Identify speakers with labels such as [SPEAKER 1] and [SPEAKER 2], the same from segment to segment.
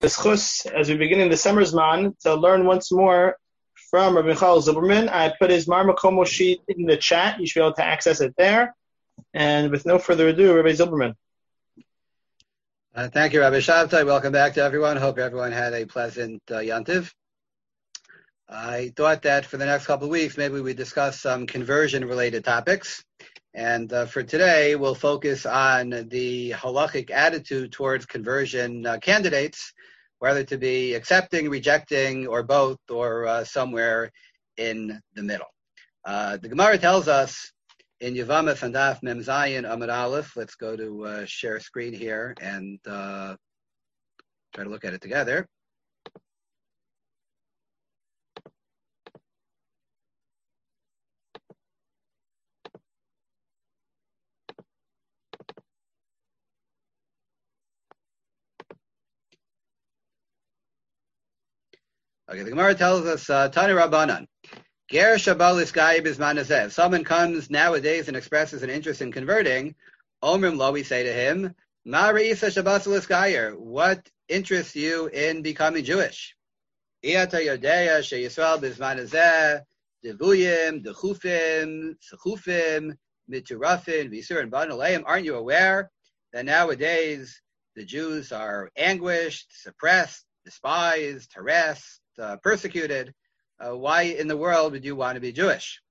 [SPEAKER 1] As we begin in the summer's man to learn once more from Rabbi Michal Zilberman. I put his Mar Makomo sheet in the chat. You should be able to access it there. And with no further ado, Rabbi Zilberman.
[SPEAKER 2] Thank you, Rabbi Shabtai. Welcome back to everyone. Hope everyone had a pleasant Yantiv. I thought that for the next couple of weeks, maybe we discuss some conversion-related topics. And for today, we'll focus on the halachic attitude towards conversion candidates, whether to be accepting, rejecting, or both, or somewhere in the middle. The Gemara tells us in Yevamah Sandaf Mem Zayin Amud Aleph. Let's go to share screen here and try to look at it together. Okay, the Gemara tells us, Tani Rabbanan, Ger Shabalis Gai Bismanazeh. If someone comes nowadays and expresses an interest in converting, Omrim Lo, we say to him, Ma Reisa Shabasalis Gayer, what interests you in becoming Jewish? Iata Yodeya Sheyisrael Bismanazeh, Devuyim, Dechufim, Sechufim, Miturafin, Visur, and Ban Aleim. Aren't you aware that nowadays the Jews are anguished, suppressed, despised, harassed, persecuted? Why in the world would you want to be Jewish?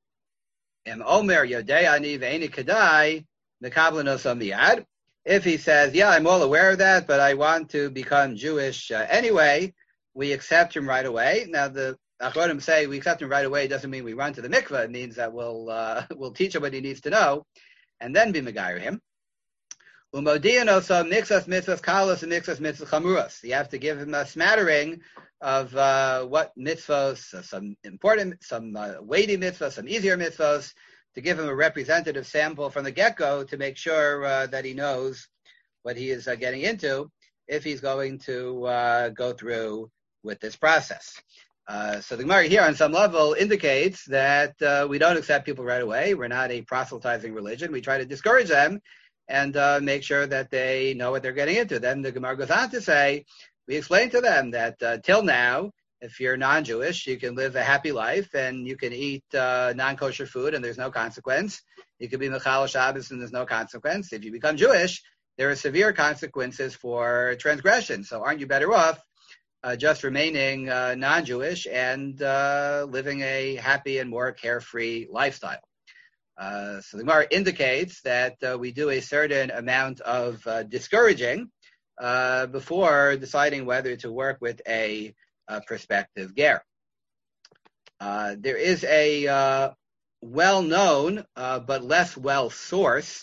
[SPEAKER 2] If he says, yeah, I'm all aware of that, but I want to become Jewish anyway, we accept him right away. Now, the Achronim say we accept him right away doesn't mean we run to the mikveh. It means that we'll teach him what he needs to know and then be megayer him. Umodianosam mixas mitzvahs kalos and mixas mitzvahs chamuras. You have to give him a smattering of what mitzvahs, some important, some weighty mitzvahs, some easier mitzvahs, to give him a representative sample from the get-go to make sure that he knows what he is getting into if he's going to go through with this process. So the Gemara here on some level indicates that we don't accept people right away. We're not a proselytizing religion. We try to discourage them and make sure that they know what they're getting into. Then the Gemara goes on to say, we explain to them that till now, if you're non-Jewish, you can live a happy life and you can eat non-kosher food and there's no consequence. You can be Mechal Shabbos and there's no consequence. If you become Jewish, there are severe consequences for transgression. So aren't you better off just remaining non-Jewish and living a happy and more carefree lifestyle? So the Gemara indicates that we do a certain amount of discouraging before deciding whether to work with a prospective ger. There is a well-known but less well-sourced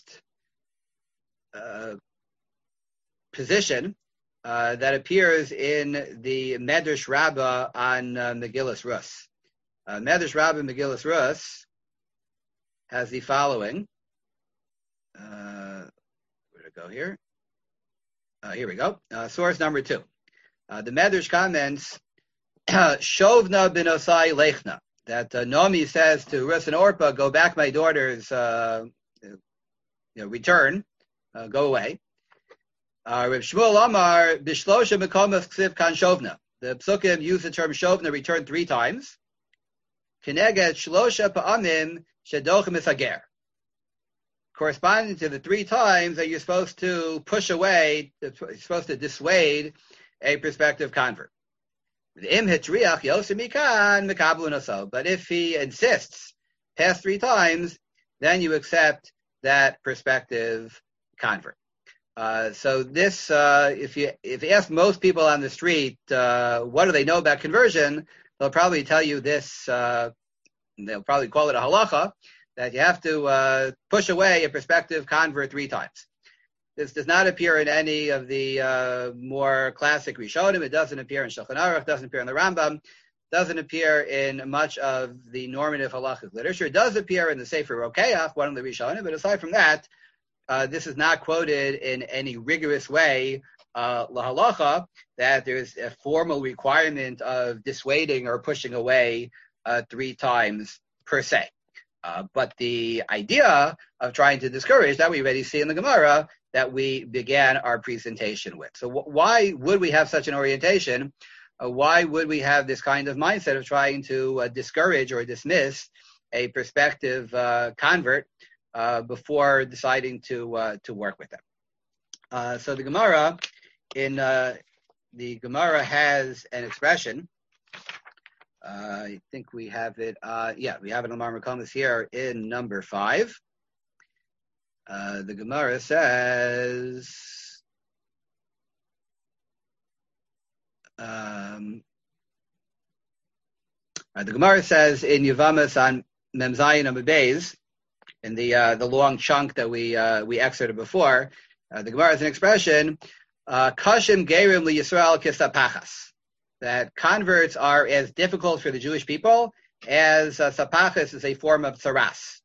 [SPEAKER 2] position that appears in the Medrash Rabbah on Megillas Rus. Medrash Rabbah Megillas Rus has the following. Where to go here? Here we go. Source number 2. The Medrash comments, Shovna binosai lechna, that Naomi says to Rus and Orpah, go back, my daughters, return, go away. Reb Shmuel Amar, bishlosha mekomas ksiv kan shovna. The Psukim use the term shovna, return 3 times. Keneget shlosha pa'amim shedochem isager. Corresponding to the 3 times that you're supposed to push away, you're supposed to dissuade a prospective convert. But if he insists past 3 times, then you accept that prospective convert. So this, if you ask most people on the street, what do they know about conversion, they'll probably tell you this. They'll probably call it a halacha, that you have to push away a prospective convert 3 times. This does not appear in any of the more classic Rishonim. It doesn't appear in Shulchan Aruch, doesn't appear in the Rambam, doesn't appear in much of the normative halachic literature. It does appear in the Sefer Rokeach, one of the Rishonim, but aside from that, this is not quoted in any rigorous way, la halacha, that there's a formal requirement of dissuading or pushing away 3 times per se. But the idea of trying to discourage, that we already see in the Gemara, that we began our presentation with. So why would we have such an orientation? Why would we have this kind of mindset of trying to discourage or dismiss a prospective convert before deciding to work with them? So the Gemara has an expression. I think we have it. We have it in Lamar Makomis here in number 5. The Gemara says, in Yavamas on Memzayin Amabeis, in the long chunk that we excerpted before, the Gemara has an expression, Kashim Gerim li Yisrael kisapachas, that converts are as difficult for the Jewish people as sapachas is a form of tsaras.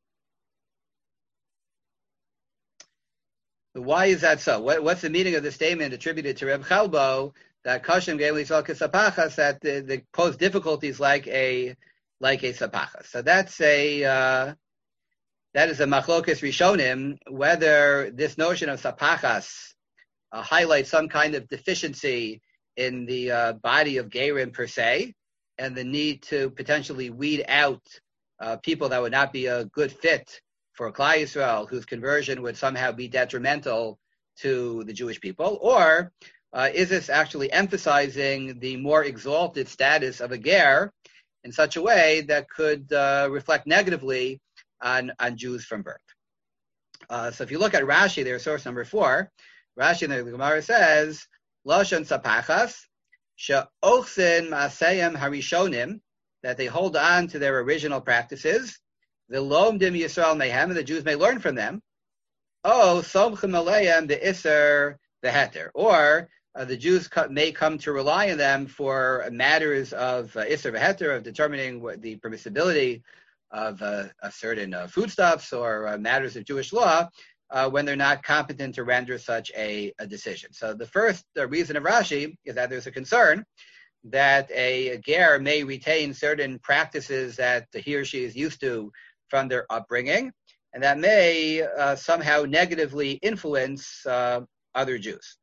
[SPEAKER 2] Why is that so? What's the meaning of the statement attributed to Reb Chalbo that Kashim Gerim li Yisrael kisapachas, that they pose difficulties like a sapachas? So that is a machlokas rishonim, whether this notion of sapachas highlights some kind of deficiency in the body of Gerim per se, and the need to potentially weed out people that would not be a good fit for Klal Yisrael, whose conversion would somehow be detrimental to the Jewish people, or is this actually emphasizing the more exalted status of a ger in such a way that could reflect negatively on Jews from birth? So if you look at Rashi, their source number 4, Rashi in the Gemara says, Lashon sapachas, she'ochsin ma'aseyem harishonim, that they hold on to their original practices, v'lomdim Yisrael mehem, and the Jews may learn from them. Oh, somchim aleim be'isser v'heter, or the Jews may come to rely on them for matters of isser v'heter, of determining what the permissibility of a certain foodstuffs or matters of Jewish law, when they're not competent to render such a decision. So the first reason of Rashi is that there's a concern that a ger may retain certain practices that he or she is used to from their upbringing, and that may somehow negatively influence other Jews.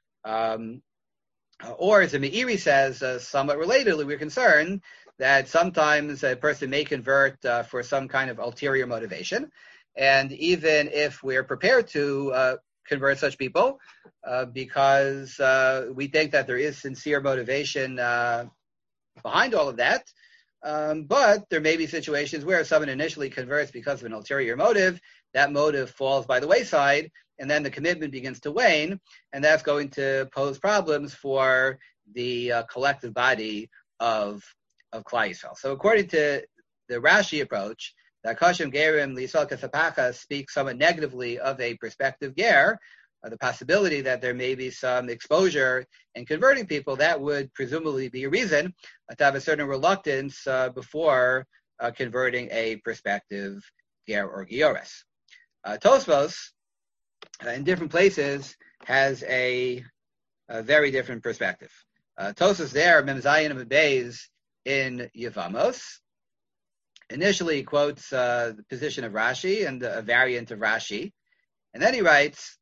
[SPEAKER 2] Or as the Meiri says, somewhat relatedly, we're concerned that sometimes a person may convert for some kind of ulterior motivation. And even if we're prepared to convert such people, because we think that there is sincere motivation behind all of that, but there may be situations where someone initially converts because of an ulterior motive, that motive falls by the wayside, and then the commitment begins to wane, and that's going to pose problems for the collective body of Klal Yisrael. So according to the Rashi approach, that Kashim Gerim L'Yisrael Kasapachas speaks somewhat negatively of a prospective ger, the possibility that there may be some exposure in converting people, that would presumably be a reason to have a certain reluctance before converting a prospective ger or giores. Tosfos, in different places, has a very different perspective. Tosfos there, Memzayin Beis in Yevamos, initially quotes the position of Rashi and a variant of Rashi, and then he writes,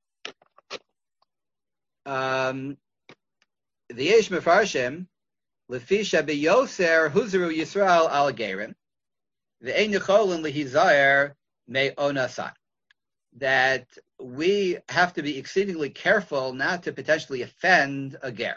[SPEAKER 2] the Yesh Mefarshim, Lefisha beyoser huzru Yisrael al gerim, ve'ein yecholin lehizayer me onasan, that we have to be exceedingly careful not to potentially offend a ger.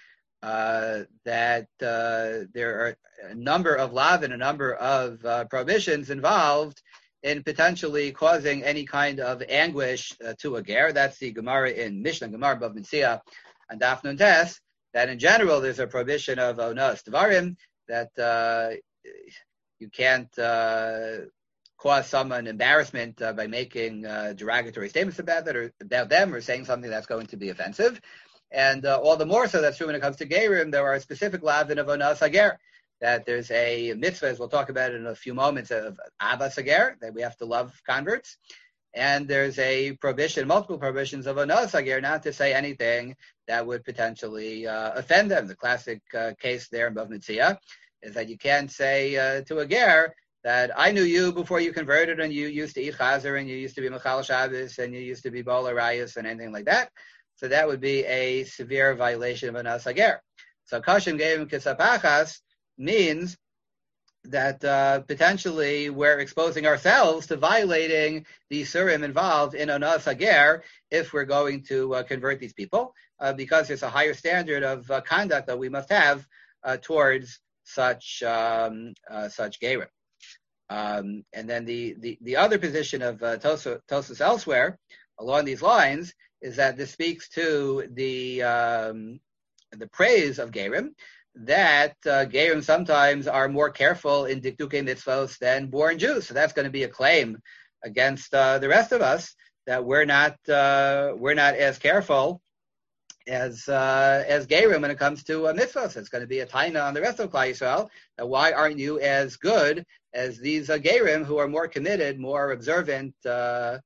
[SPEAKER 2] That there are a number of lav and a number of prohibitions involved in potentially causing any kind of anguish to a ger. That's the Gemara in Mishnah, Gemara Bava Metzia, and Daf Nun Tes, that in general there's a prohibition of onas devarim, that you can't cause someone embarrassment by making derogatory statements about them or saying something that's going to be offensive. And all the more so that's true when it comes to gerim. There are specific lavin of onas hager, that there's a mitzvah, as we'll talk about in a few moments, of avas hager, that we have to love converts. And there's a prohibition, multiple prohibitions of onas hager, not to say anything that would potentially offend them. The classic case there in Bava Metzia is that you can't say to a ger that I knew you before you converted, and you used to eat chazer, and you used to be Mechal Shabbos, and you used to be Bol Arayos, and anything like that. So that would be a severe violation of Anas Hager. So Kashim Gerim Kisapachas means that potentially we're exposing ourselves to violating the Surim involved in Anas Hager if we're going to convert these people, because there's a higher standard of conduct that we must have towards such Gerim. And then the other position of Tosfos elsewhere along these lines is that this speaks to the praise of Gerim, that Gerim sometimes are more careful in Dikduke mitzvos than born Jews. So that's going to be a claim against the rest of us, that we're not as careful as Gerim when it comes to mitzvos. It's going to be a taina on the rest of Klal Yisrael. Why aren't you as good as these Gerim who are more committed, more observant than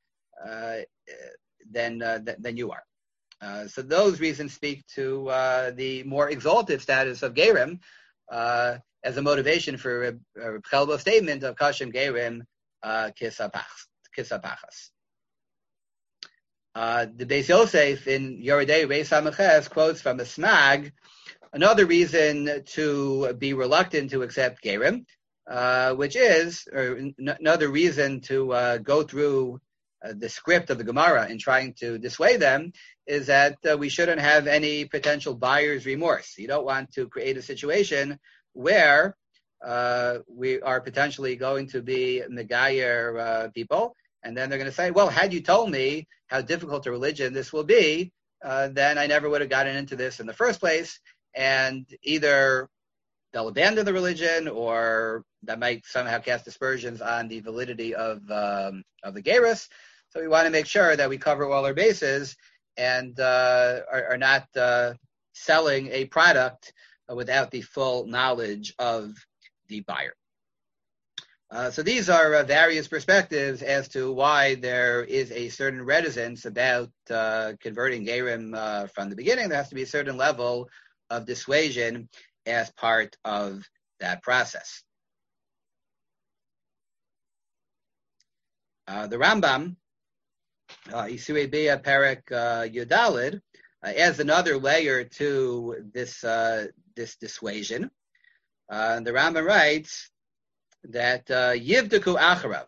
[SPEAKER 2] you are? So those reasons speak to the more exalted status of Gerim as a motivation for a Chelbo statement of Kashem Gerim Kisapachas. The Beis Yosef in Yoredei Reis Hamaches quotes from a Smag another reason to be reluctant to accept Gerim, which is, or another reason to go through the script of the Gemara in trying to dissuade them, is that we shouldn't have any potential buyer's remorse. You don't want to create a situation where we are potentially going to be Megayer people, and then they're going to say, well, had you told me how difficult a religion this will be, then I never would have gotten into this in the first place, and either they'll abandon the religion, or that might somehow cast aspersions on the validity of the Gerus. So we want to make sure that we cover all our bases and are not selling a product without the full knowledge of the buyer. So these are various perspectives as to why there is a certain reticence about converting Gerim from the beginning. There has to be a certain level of dissuasion as part of that process. The Rambam, Isurei Bia Perek Yudalid, adds another layer to this dissuasion. The Rambam writes that Yivdaku Acharav,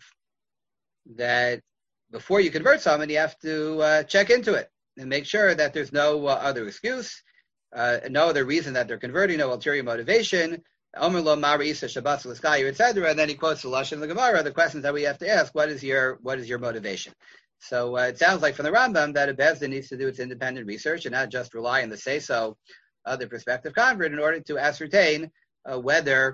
[SPEAKER 2] that before you convert someone, you have to check into it and make sure that there's no other excuse, no other reason that they're converting, no ulterior motivation. Omer lo Marisa Shabbat L'Skayer, etc. And then he quotes the Lashon of the Gemara, the questions that we have to ask: what is your motivation? So it sounds like from the Rambam that a Bezdin needs to do its independent research and not just rely on the say-so of the prospective convert in order to ascertain whether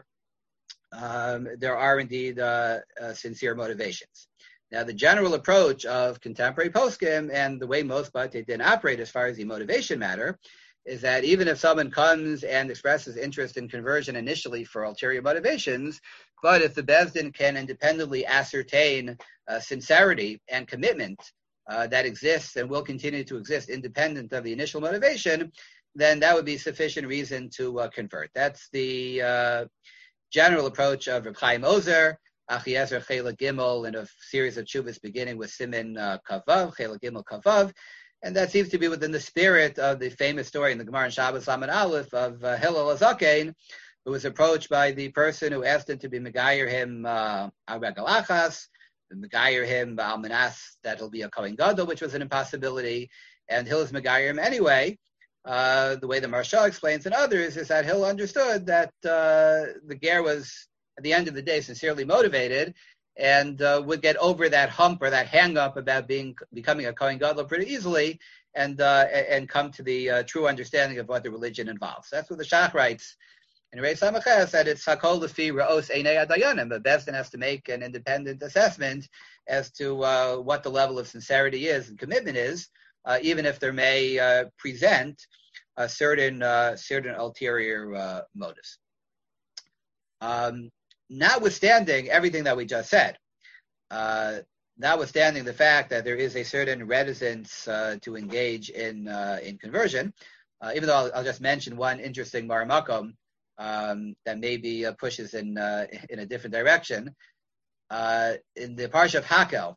[SPEAKER 2] there are indeed sincere motivations. Now, the general approach of contemporary poskim and the way most Batei Din operate as far as the motivation matter is that even if someone comes and expresses interest in conversion initially for ulterior motivations, but if the Bezdin can independently ascertain sincerity and commitment that exists and will continue to exist independent of the initial motivation, then that would be sufficient reason to convert. That's the general approach of Reb Chaim Ozer, Achiezer Chela Gimel, in a series of tshuvas beginning with Siman Kavav, Chela Gimel Kavav. And that seems to be within the spirit of the famous story in the Gemara in Shabbos Lamed Aleph of Hillel HaZaken, who was approached by the person who asked him to be Megayer him al Regalachas, Megayer him al Manas, that he'll be a Kohen Gadol, which was an impossibility, and Hillel's Megayer him anyway. The way the Maharsha explains and others is that Hillel understood that the Ger was, at the end of the day, sincerely motivated, and would get over that hump or that hang-up about becoming a Kohen Gadol pretty easily, and come to the true understanding of what the religion involves. That's what the Shach writes in Reis Hamaches, that it's Hakol Lefi Ra'os Einei Adayanim. The Bezdin has to make an independent assessment as to what the level of sincerity is and commitment is, even if there may present certain ulterior motives. Notwithstanding everything that we just said, notwithstanding the fact that there is a certain reticence to engage in conversion, even though I'll just mention one interesting maramakom that maybe pushes in a different direction. In the Parsha of Hakel,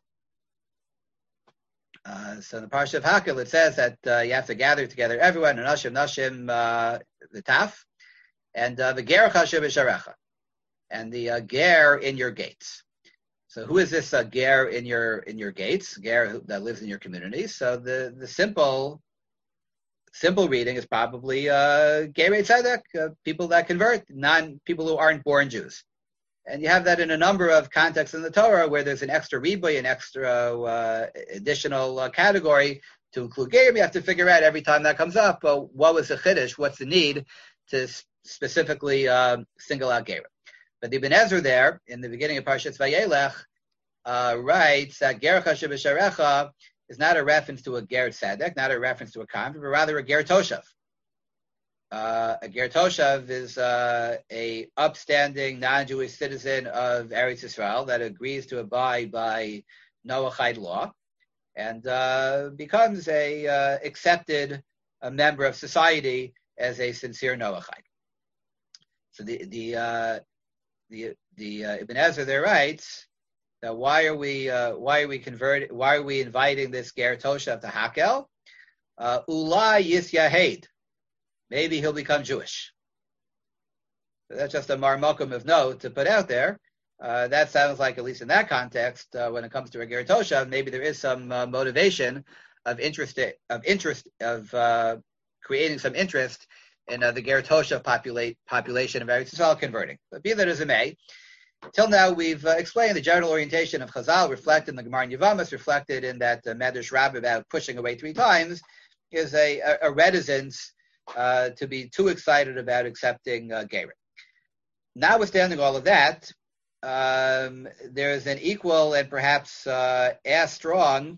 [SPEAKER 2] so in the Parsha of Hakel, it says that you have to gather together everyone, Nashim, the Taf, and the Ger Chashiv Sharecha, and the Ger in your gates. So who is this Ger in your gates? Ger that lives in your community. So the simple reading is probably Gerei Tzedek, people that convert, people who aren't born Jews. And you have that in a number of contexts in the Torah where there's an extra riboy, an extra additional category to include Gerim. You have to figure out every time that comes up, what was the chiddush, what's the need to specifically single out Gerim. But the Ibn Ezra there, in the beginning of Parashat Vayelech, writes that Ger Chashiv Sharecha is not a reference to a Ger Tzedek, not a reference to a convert, but rather a Ger Toshav. A Ger Toshav is a upstanding non-Jewish citizen of Eretz Yisrael that agrees to abide by Noahide law and becomes a accepted member of society as a sincere Noahide. So the Ibn Ezra there writes that why are we inviting this Ger Toshav to Hakel? Ulai Yisyahed. Maybe he'll become Jewish. So that's just a marmokum of note to put out there. That sounds like, at least in that context, when it comes to a Ger Toshav, maybe there is some motivation of creating some interest in the Ger Toshav population of Eretz Yisrael converting. But be that as it may, till now we've explained the general orientation of Chazal, reflected in the Gemara in Yevamos, reflected in that Medrash Rabbah about pushing away 3 times, is a reticence to be too excited about accepting Gerim. Notwithstanding all of that, there is an equal and perhaps as strong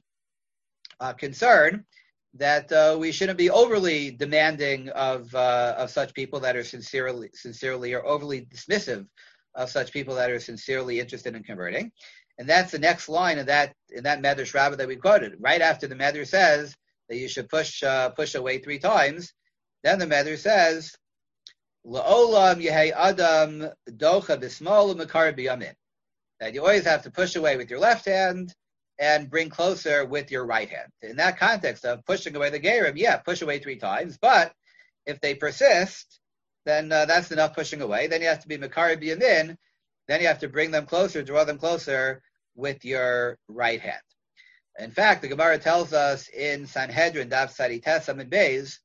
[SPEAKER 2] concern that we shouldn't be overly demanding of such people that are sincerely or overly dismissive of such people that are sincerely interested in converting. And that's the next line in that Medrash Rabbah that we quoted. Right after the Medrash says that you should push away 3 times, then the Medrash says, La'olam yehei adam docha b'smol u'mekar b'yamin. That you always have to push away with your left hand and bring closer with your right hand. In that context of pushing away the Gerim, push away 3 times, but if they persist, then that's enough pushing away. Then you have to be mekar b'yamin, then you have to bring them closer, draw them closer with your right hand. In fact, the Gemara tells us in Sanhedrin, Daf Sadites Amid Beis,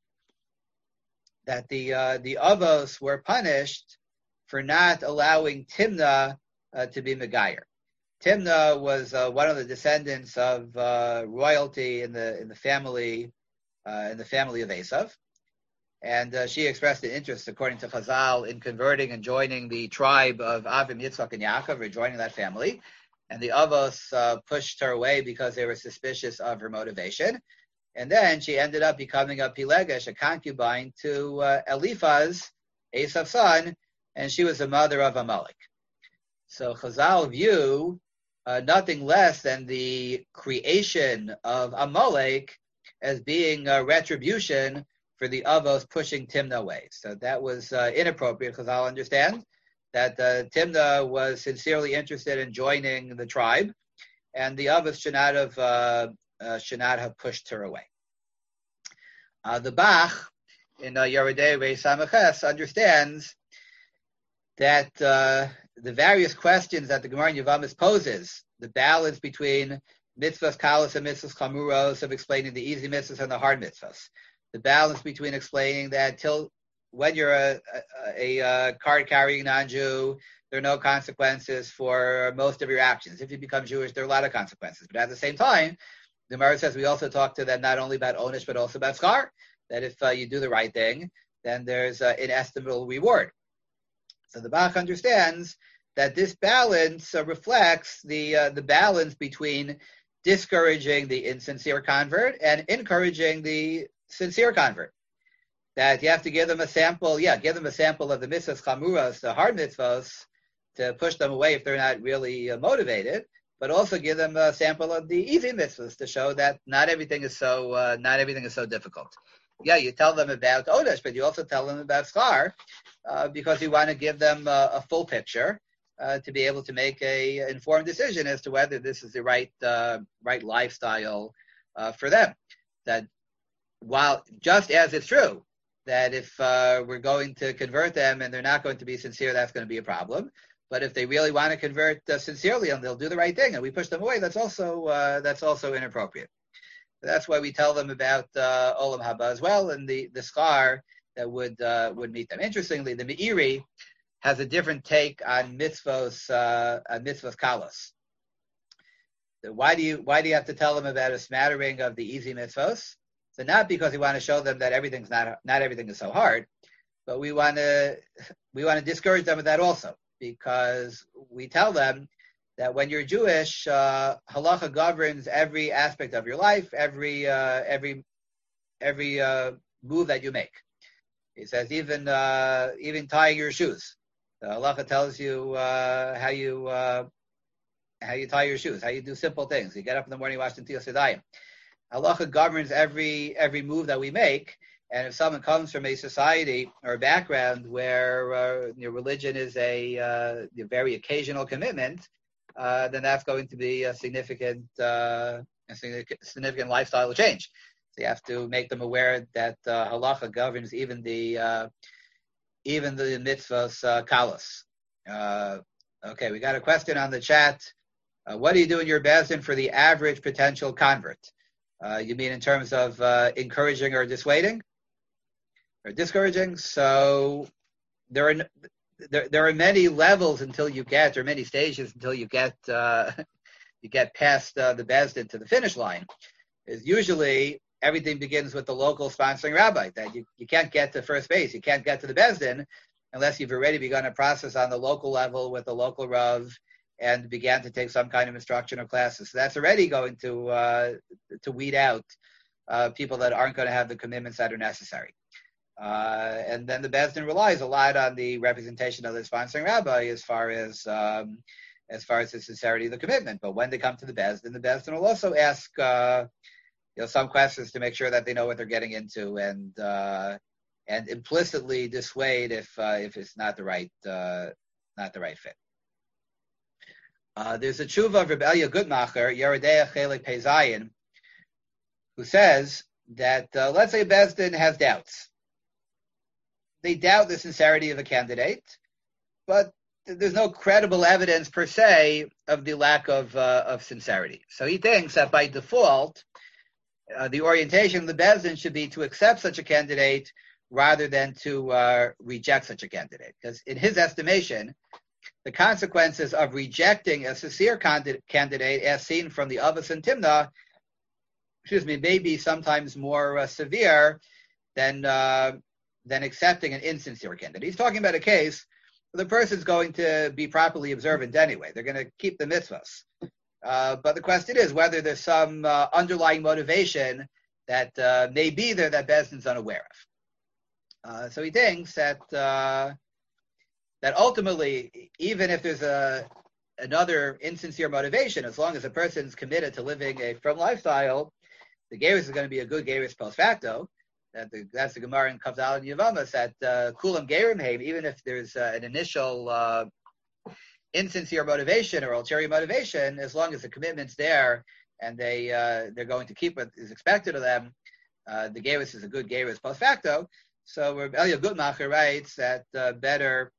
[SPEAKER 2] that the Avos were punished for not allowing Timnah to be Megayer. Timnah was one of the descendants of royalty in the family of Esav, and she expressed an interest, according to Chazal, in converting and joining the tribe of Avim, Yitzchak, and Yaakov, or joining that family. And the Avos pushed her away because they were suspicious of her motivation. And then she ended up becoming a Pilegesh, a concubine to Eliphaz, Esav's son, and she was the mother of Amalek. So Chazal view nothing less than the creation of Amalek as being a retribution for the Avos pushing Timnah away. So that was inappropriate. Chazal understands that Timnah was sincerely interested in joining the tribe, and the Avos should not have pushed her away. The Bach in Yoredei Reis Samaches understands that the various questions that the Gemara in Yevamos poses, the balance between mitzvahs kalos and mitzvahs chamuros, of explaining the easy mitzvahs and the hard mitzvahs, the balance between explaining that till when you're a card-carrying non-Jew, there are no consequences for most of your actions. If you become Jewish, there are a lot of consequences. But at the same time, the Gemara says we also talk to them not only about onish, but also about schar, that if you do the right thing, then there's an inestimable reward. So the Bach understands that this balance reflects the balance between discouraging the insincere convert and encouraging the sincere convert. That you have to give them a sample of the mitzvahs chamuras, the hard mitzvahs, to push them away if they're not really motivated, but also give them a sample of the easy mitzvahs to show that not everything is so difficult. You tell them about Odesh, but you also tell them about Schar, because you want to give them a full picture. to be able to make a informed decision as to whether this is the right lifestyle for them. That while just as it's true that if we're going to convert them and they're not going to be sincere, that's going to be a problem. But if they really want to convert sincerely and they'll do the right thing, and we push them away, that's also inappropriate. That's why we tell them about Olam Haba as well, and the schar that would meet them. Interestingly, the Meiri has a different take on mitzvos kalos. So why do you have to tell them about a smattering of the easy mitzvos? So not because we want to show them that everything's not everything is so hard, but we want to discourage them with that also, because we tell them that when you're Jewish, halacha governs every aspect of your life, every move that you make. He says even tying your shoes. The halacha tells you how you tie your shoes, how you do simple things. You get up in the morning, wash the Netilas Yadayim. Halacha governs every move that we make. And if someone comes from a society or a background where religion is a very occasional commitment, then that's going to be a significant lifestyle change. So you have to make them aware that halacha governs even the mitzvahs kalos. Okay, we got a question on the chat. What do you do in your bezdin for the average potential convert? You mean in terms of encouraging or dissuading? Or discouraging? So there are many levels until you get, or many stages until you get past the bezdin to the finish line. Is usually everything begins with the local sponsoring rabbi. That you can't get to first base, you can't get to the bezdin unless you've already begun a process on the local level with the local rav and began to take some kind of instruction or classes. So that's already going to weed out people that aren't going to have the commitments that are necessary. And then the bezdin relies a lot on the representation of the sponsoring rabbi as far as the sincerity of the commitment. But when they come to the bezdin will also ask some questions to make sure that they know what they're getting into, and implicitly dissuade if it's not the right fit. There's a tshuva of Reb Elia Gutmacher, Yeridea Chelik Pei Zayin, who says that let's say bezdin has doubts. They doubt the sincerity of a candidate, but there's no credible evidence per se of the lack of sincerity. So he thinks that by default, the orientation of the bezdin should be to accept such a candidate rather than to reject such a candidate. Because in his estimation, the consequences of rejecting a sincere candidate, as seen from the Avos and Timna, may be sometimes more severe than accepting an insincere candidate. He's talking about a case where the person's going to be properly observant anyway. They're going to keep the mitzvahs. But the question is whether there's some underlying motivation that may be there that bezdin's unaware of. So he thinks that ultimately, even if there's another insincere motivation, as long as a person's committed to living a firm lifestyle, the gerus is going to be a good gerus post facto. That's the Gemara in Kavdal and Yavamas, that kulam gerim heim, even if there's an initial insincere motivation or ulterior motivation, as long as the commitment's there and they're going to keep what is expected of them, the gerus is a good gerus post facto. So Reb Elia Gutmacher writes that better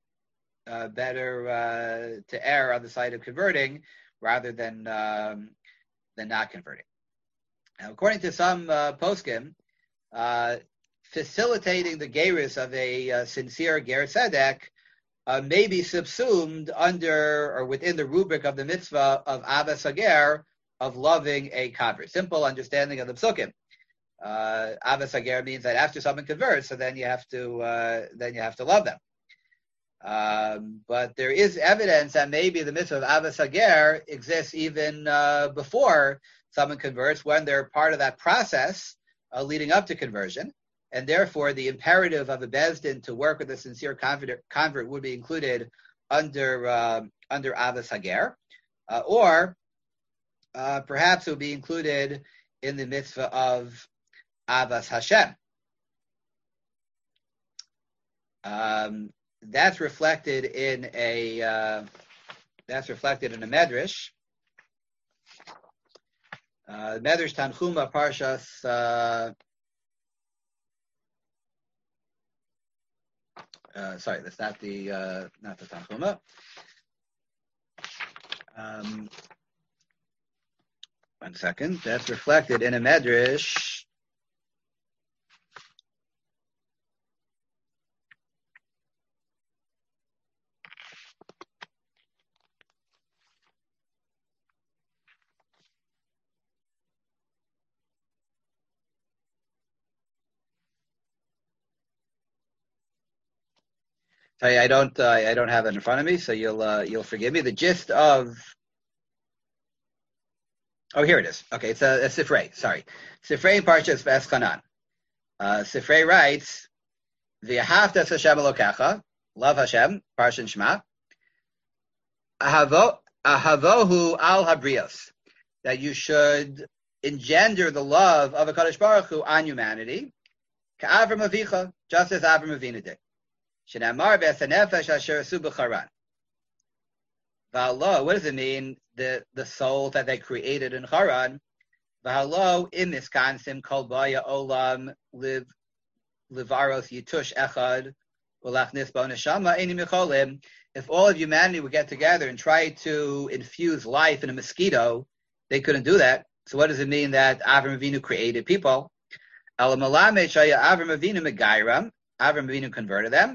[SPEAKER 2] to err on the side of converting rather than not converting. Now, according to some poskim, facilitating the gerus of a sincere ger tzedek may be subsumed under or within the rubric of the mitzvah of avas hager, of loving a convert. Simple understanding of the psukim. Avas hager means that after someone converts, so then you have to love them. But there is evidence that maybe the mitzvah of avas hager exists even before someone converts, when they're part of that process leading up to conversion, and therefore the imperative of a bezdin to work with a sincere convert would be included under avas hager, or perhaps it would be included in the mitzvah of avas Hashem. that's reflected in a medrash. Medrash Tanchuma Parshas. Sorry, that's not the Tanchuma. One second. That's reflected in a medrash. Sorry, I don't have it in front of me, so you'll forgive me. The gist of here it is. Okay, it's a Sifrei. Sorry, Sifrei Parshas V'Eschanan. Sifrei writes, "V'ahavta Hashem Elokecha, love Hashem, Parshan Shema, ahavohu al habrios, that you should engender the love of HaKadosh Baruch Hu on humanity, ka'Avram Avicha, just as Avram Avinu did. Shenamar b'esanefesh asher asu b'charan." V'alo, what does it mean? The soul that they created in Haran. V'alo in this concept kol baya olam livaros yitush echad ulachnis bo neshama enim yicholim. If all of humanity would get together and try to infuse life in a mosquito, they couldn't do that. So what does it mean that Avram Avinu created people? Avram Avinu converted them,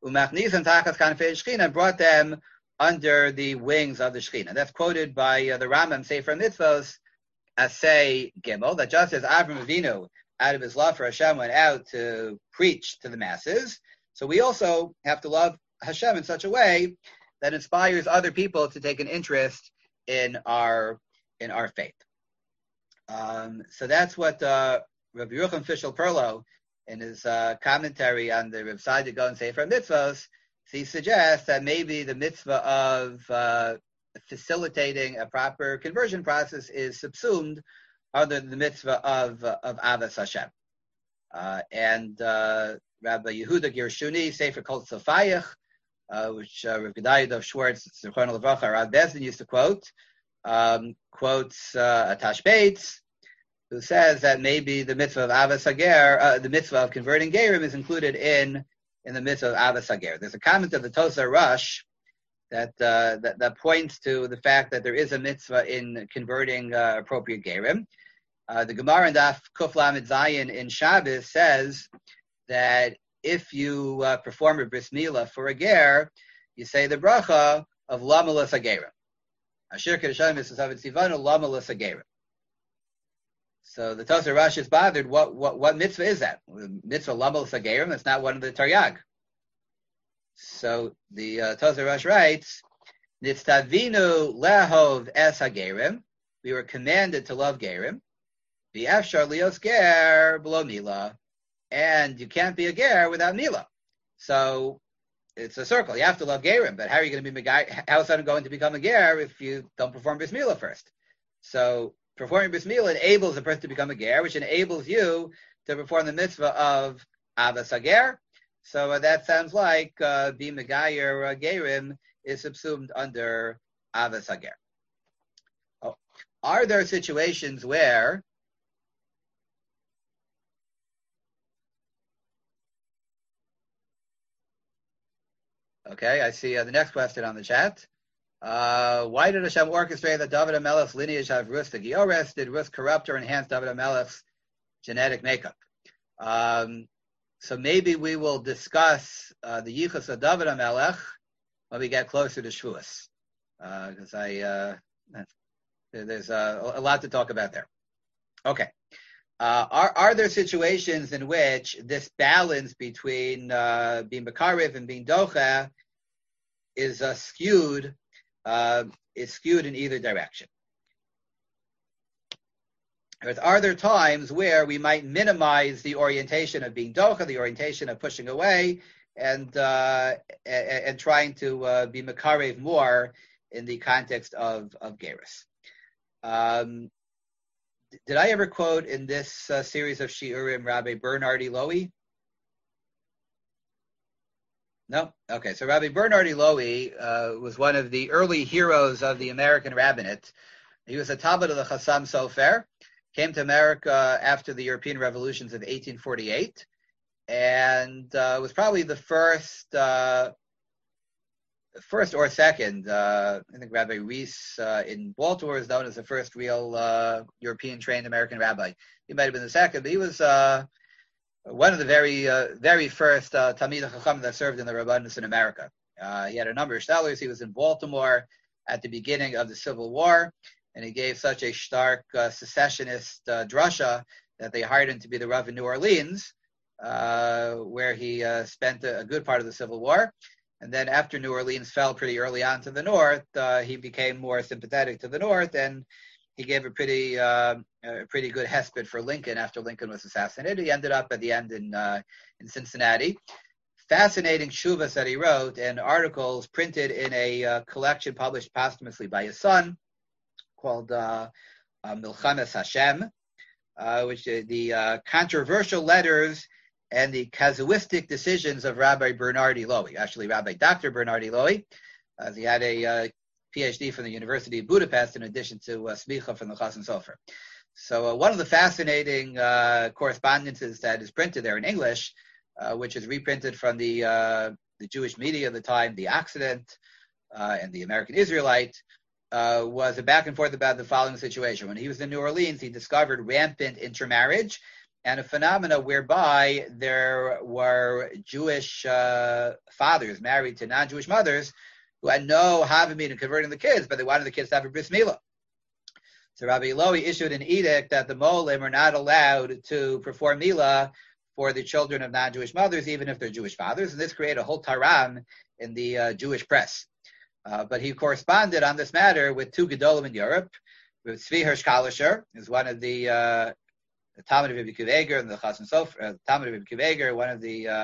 [SPEAKER 2] and brought them under the wings of the Shekhinah. That's quoted by the Rambam Sefer Mitzvos Asay Gimel, that just as Avram Avinu, out of his love for Hashem, went out to preach to the masses, so we also have to love Hashem in such a way that inspires other people to take an interest in our faith. So that's what Rabbi Yerucham Fishel Perlo, in his commentary on the Reb Saadia Gaon Sefer Mitzvos, he suggests that maybe the mitzvah of facilitating a proper conversion process is subsumed under the mitzvah of Avas Hashem. And Rabbi Yehuda Gershuni, Sefer Kol Tzofayich, which Rav Gedaliah Dov Schwartz, Zichrono Livracha, Rav Bezdin used to quote, quotes Atash Bates, who says that maybe the mitzvah of Avas Hager, the mitzvah of converting Gerim, is included in the mitzvah of Avas Hager. There's a comment of the Tosar Rush that points to the fact that there is a mitzvah in converting appropriate Gerim. The Gemara in Daf Kuf Lamed Zayin in Shabbos says that if you perform a bris milah for a ger, you say the bracha of Lamalas Hagerim. Ashir Kedushanim Mitzvah Tzivanu Lamalas Hagerim. So the Tosar Rush is bothered. What mitzvah is that? Mitzvah Lamalas Hagerim. That's not one of the Taryag. So the Tosar Rush writes, Nitztavinu lehov es hagerim. We were commanded to love gerim. V'efshar lios ger below mila. And you can't be a ger without mila. So it's a circle. You have to love gerim, but how are you going to be how is someone going to become a ger if you don't perform bris milah first? So performing bris milah enables a person to become a ger, which enables you to perform the mitzvah of avas hager. So that sounds like being megayer gerim is subsumed under avas hager. Oh. Are there situations where okay, I see the next question on the chat. Why did Hashem orchestrate that David HaMelech's lineage have Rus the Giores? Did Rus corrupt or enhance David HaMelech's genetic makeup? So maybe we will discuss the Yichus of David HaMelech when we get closer to Shavuos, because there's a lot to talk about there. Okay. Are there situations in which this balance between being Makarev and being Docha is skewed in either direction? Are there times where we might minimize the orientation of being Docha, the orientation of pushing away, and trying to be Makarev more in the context of Gerus? Did I ever quote in this series of Shiurim Rabbi Bernard Eloi? No? Okay, so Rabbi Bernard Eloi was one of the early heroes of the American rabbinate. He was a Talmud of the Chassam Sofer, came to America after the European revolutions of 1848, and was probably the first or second. I think Rabbi Reese in Baltimore is known as the first real European-trained American rabbi. He might have been the second, but he was one of the very first Talmidei Chacham that served in the Rabbanus in America. He had a number of scholars. He was in Baltimore at the beginning of the Civil War, and he gave such a stark secessionist drasha that they hired him to be the Rav in New Orleans, where he spent a good part of the Civil War. And then after New Orleans fell pretty early on to the North, he became more sympathetic to the North, and he gave a pretty good hesped for Lincoln after Lincoln was assassinated. He ended up at the end in Cincinnati. Fascinating shuvas that he wrote and articles printed in a collection published posthumously by his son called Milchames Hashem, which is the controversial letters and the casuistic decisions of Rabbi Bernard Eloi, actually Rabbi Dr. Bernard Eloi. He had a PhD from the University of Budapest in addition to smicha from the Chassam Sofer. So one of the fascinating correspondences that is printed there in English, which is reprinted from the Jewish media of the time, the Occident and the American Israelite, was a back and forth about the following situation. When he was in New Orleans, he discovered rampant intermarriage and a phenomena whereby there were Jewish fathers married to non-Jewish mothers who had no havamid in converting the kids, but they wanted the kids to have a bris milah. So Rabbi Eloi issued an edict that the molim are not allowed to perform milah for the children of non-Jewish mothers, even if they're Jewish fathers, and this created a whole taram in the Jewish press. But he corresponded on this matter with two gedolim in Europe, with Tzvi Hirsch Kalischer, who's one of the Talmud of Rabbi Akiva Eiger and the Chassam Sofer, Talmud of Rabbi Akiva Eiger, one of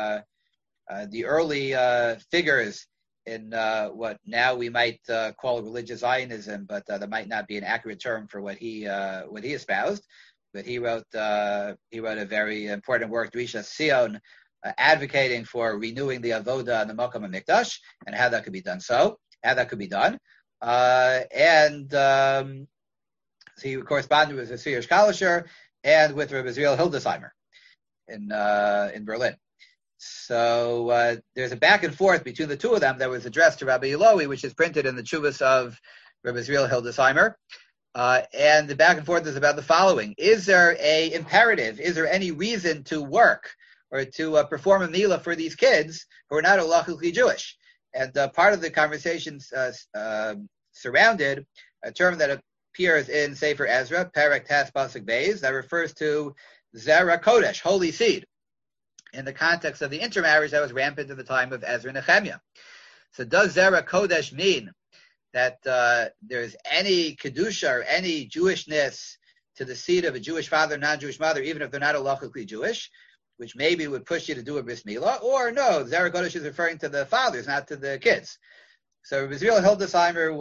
[SPEAKER 2] the early figures in what now we might call religious Zionism, but that might not be an accurate term for what he espoused. But he wrote a very important work, Drishas Sion, advocating for renewing the avoda and the Makom HaMikdash and how that could be done. So he corresponded with Tzvi Hirsch Kalischer and with Rabbi Israel Hildesheimer in Berlin. So there's a back and forth between the two of them that was addressed to Rabbi Eloi, which is printed in the Chuvas of Rabbi Israel Hildesheimer. And the back and forth is about the following. Is there a imperative? Is there any reason to work or to perform a milah for these kids who are not halachically Jewish? And part of the conversation surrounded a term that appears in Sefer Ezra, Perek Tes Pasuk Beis, that refers to Zera Kodesh, holy seed, in the context of the intermarriage that was rampant at the time of Ezra and Nehemiah. So does Zera Kodesh mean that there's any Kedusha or any Jewishness to the seed of a Jewish father, non-Jewish mother, even if they're not halachically Jewish, which maybe would push you to do a bris milah? Or no, Zera Kodesh is referring to the fathers, not to the kids. So Rabbi Israel Hildesheimer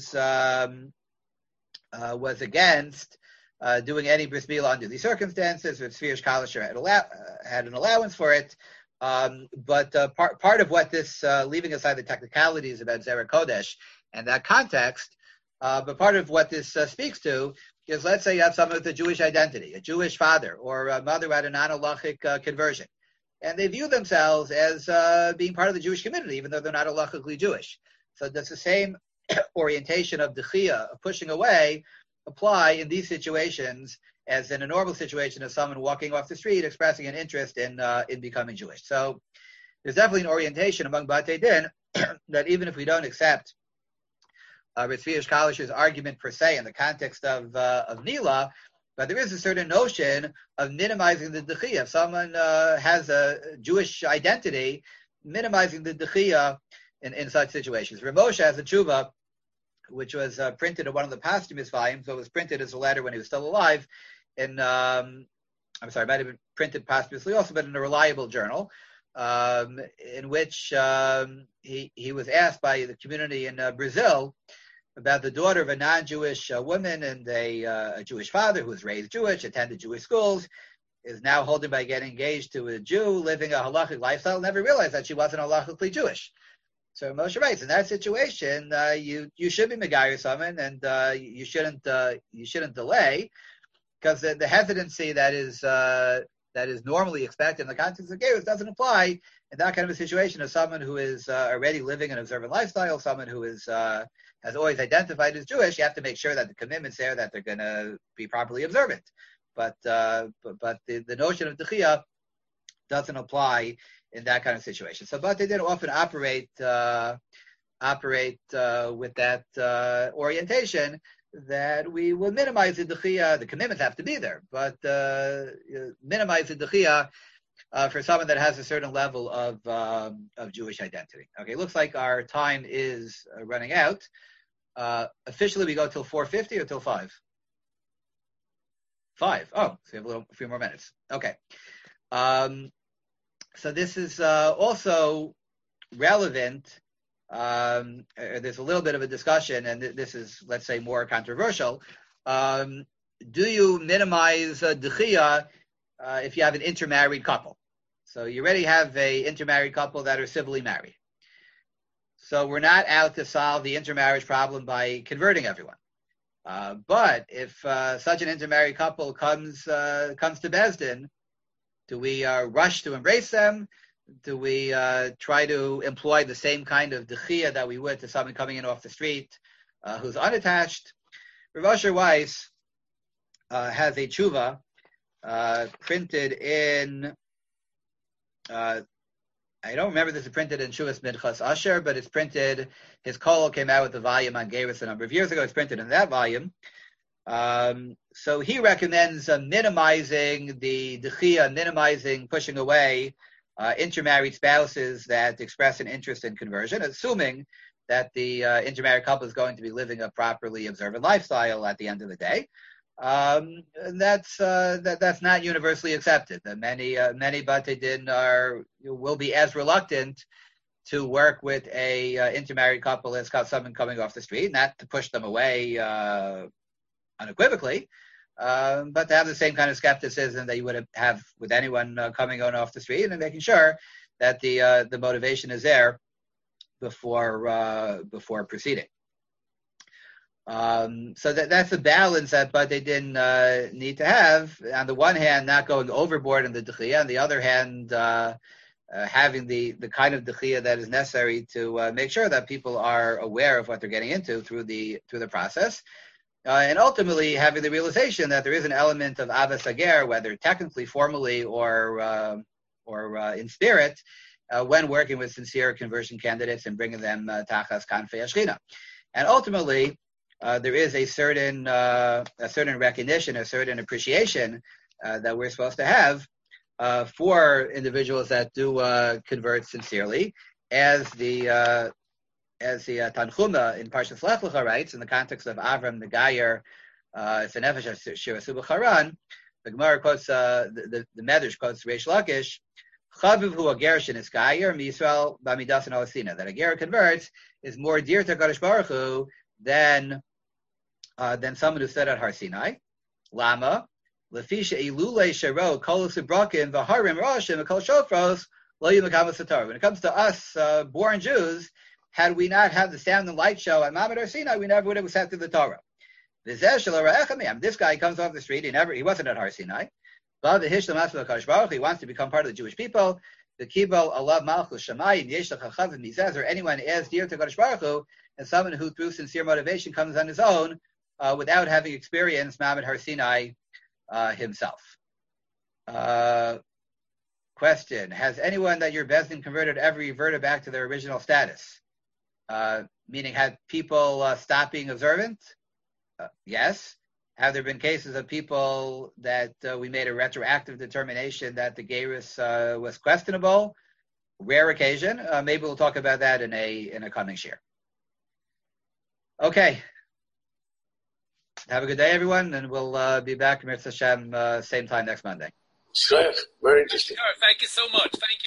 [SPEAKER 2] was against doing any bris milah under these circumstances. Tzvi Hirsch Kalischer had an allowance for it. But part of what this, leaving aside the technicalities about Zera Kodesh and that context, but part of what this speaks to is, let's say you have someone with a Jewish identity, a Jewish father or a mother who had a non-halachic conversion, and they view themselves as being part of the Jewish community, even though they're not halachically Jewish. So does the same orientation of dechia, of pushing away, apply in these situations as in a normal situation of someone walking off the street expressing an interest in becoming Jewish? So there's definitely an orientation among Batei Din that even if we don't accept Tzvi Hirsch Kalischer's argument per se in the context of Nila, but there is a certain notion of minimizing the dechia. If someone has a Jewish identity, minimizing the dechia in such situations. Rav Moshe has a tshuva, which was printed in one of the posthumous volumes, so it was printed as a letter when he was still alive, it might have been printed posthumously also, but in a reliable journal, in which he was asked by the community in Brazil about the daughter of a non-Jewish woman and a Jewish father who was raised Jewish, attended Jewish schools, is now holding by getting engaged to a Jew living a halachic lifestyle, never realized that she wasn't halachically Jewish. So Moshe writes, in that situation, you should be megayer someone, and you shouldn't delay, because the hesitancy that is normally expected in the context of gerus doesn't apply in that kind of a situation as someone who is already living an observant lifestyle, someone who is has always identified as Jewish. You have to make sure that the commitment's there, that they're going to be properly observant. But the notion of dechia doesn't apply in that kind of situation. So, but they did often operate with that orientation, that we will minimize the dechia. The commitments have to be there, but minimize the dechia for someone that has a certain level of Jewish identity. Okay, looks like our time is running out. Officially, we go till 4:50 or till 5? 5. Oh, so we have a few more minutes. Okay. So this is also relevant. There's a little bit of a discussion, and this is, let's say, more controversial. Do you minimize dechia if you have an intermarried couple? So you already have a intermarried couple that are civilly married. So we're not out to solve the intermarriage problem by converting everyone. But if such an intermarried couple comes to Beis Din, do we rush to embrace them? Do we try to employ the same kind of dechia that we would to someone coming in off the street who's unattached? Rav Asher Weiss has a tshuva printed in, I don't remember this is printed in Shuvas Minchas Asher, but it's printed, his kol came out with a volume on gerus a number of years ago. It's printed in that volume. So he recommends minimizing the dechia, pushing away intermarried spouses that express an interest in conversion, assuming that the intermarried couple is going to be living a properly observant lifestyle at the end of the day. That's not universally accepted. Many Batei Din will be as reluctant to work with a intermarried couple as someone coming off the street, not to push them away unequivocally, but to have the same kind of skepticism that you would have with anyone coming on off the street, and making sure that the motivation is there before proceeding. So that's a balance that Batei Din need to have. On the one hand, not going overboard in the dechia. On the other hand, having the kind of dechia that is necessary to make sure that people are aware of what they're getting into through the process. And ultimately having the realization that there is an element of avas hager, whether technically, formally, or in spirit, when working with sincere conversion candidates and bringing them tachas kanfei Shechina. And ultimately, there is a certain recognition, a certain appreciation that we're supposed to have for individuals that do convert sincerely, as the Tanchuma in Parshas Lech Lecha writes, in the context of Avram the Gayer, it's an Nefesh Shirasu B'Charan. The Gemara quotes, the Medrash quotes Reish Lakish, Chaviv hu agershin is Gayer, Yisrael b'amidas and Alasina. That a Ger converts is more dear to Kadosh Baruch Hu than someone who stood at Har Sinai. Lama, Lefisha ilule shero kol subrakim v'harim roshim v'kol shofros lo yimakamas satar. When it comes to us born Jews, had we not had the sound and light show at Mamad Har Sinai, we never would have accepted the Torah. This guy comes off the street. He wasn't at Har Sinai. He wants to become part of the Jewish people. The Kibol Alav Malchus Shamayim Yeshlach HaChavim Mizez, or anyone as dear to Kadosh Baruch Hu, and someone who through sincere motivation comes on his own without having experienced Mamad Har Sinai himself. Question: has anyone that your Beis Din converted ever reverted back to their original status? Meaning, had people stopped being observant? Yes. Have there been cases of people that we made a retroactive determination that the gerus was questionable? Rare occasion. Maybe we'll talk about that in a coming share. Okay. Have a good day, everyone, and we'll be back, Mirz Hashem, same time next Monday.
[SPEAKER 3] Very interesting.
[SPEAKER 4] Thank you so much. Thank you.